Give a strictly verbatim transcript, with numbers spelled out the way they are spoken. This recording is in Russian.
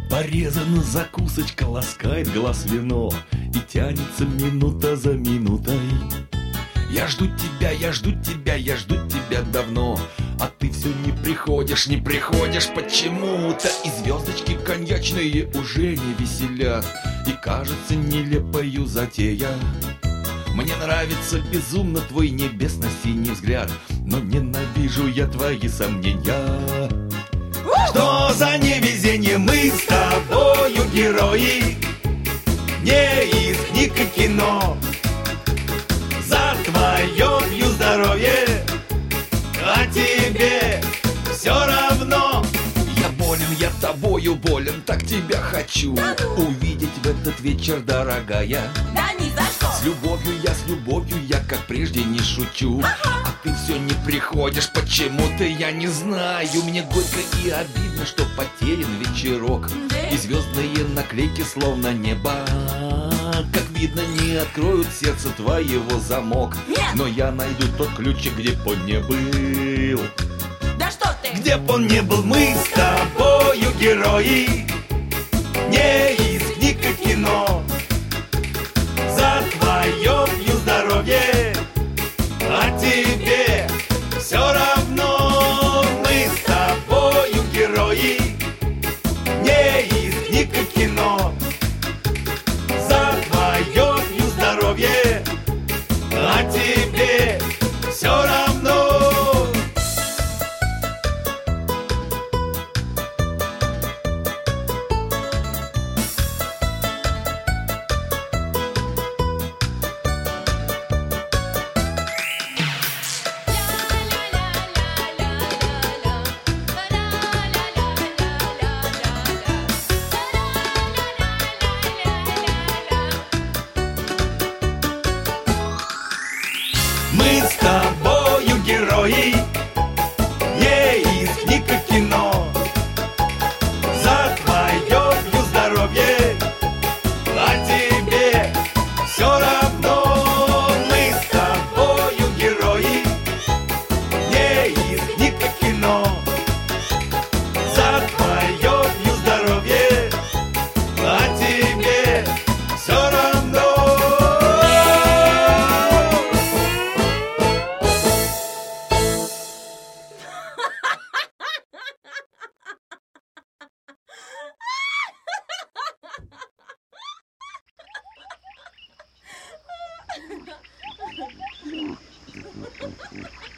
Порезана закусочка, ласкает глаз вино, и тянется минута за минутой. Я жду тебя, я жду тебя, я жду тебя давно, а ты все не приходишь, не приходишь почему-то. И звездочки коньячные уже не веселят, и кажется нелепою затея. Мне нравится безумно твой небесно-синий взгляд, но ненавижу я твои сомнения. Что за невезение, мы с тобою герои, не из книг и кино. За твое пью здоровье, а тебе все равно. Я болен, я тобою болен, так тебя хочу увидеть в этот вечер, дорогая. Да ни за что. С любовью я, с любовью я, как прежде, не шучу. А ты все не приходишь, почему-то я не знаю. Мне горько и обидно, что потерян вечерок, и звездные наклейки словно небо. Как видно, не откроют сердце твоего замок. Нет. Но я найду тот ключик, где б он не был. Да что ты? Где б он не был, мы с тобою герои, не из книг и кино. За твое пью здоровье, а тебе все равно. Мы с тобою герои, не из книг и кино. За твое пью здоровье, а тебе все равно. Мы с тобою герои, не из книг и кино. За твое пью здоровье, а тебе все равно. Мы с тобою герои, не из книг и кино. За твое пью здоровье, а тебе все равно. Ha ha ha.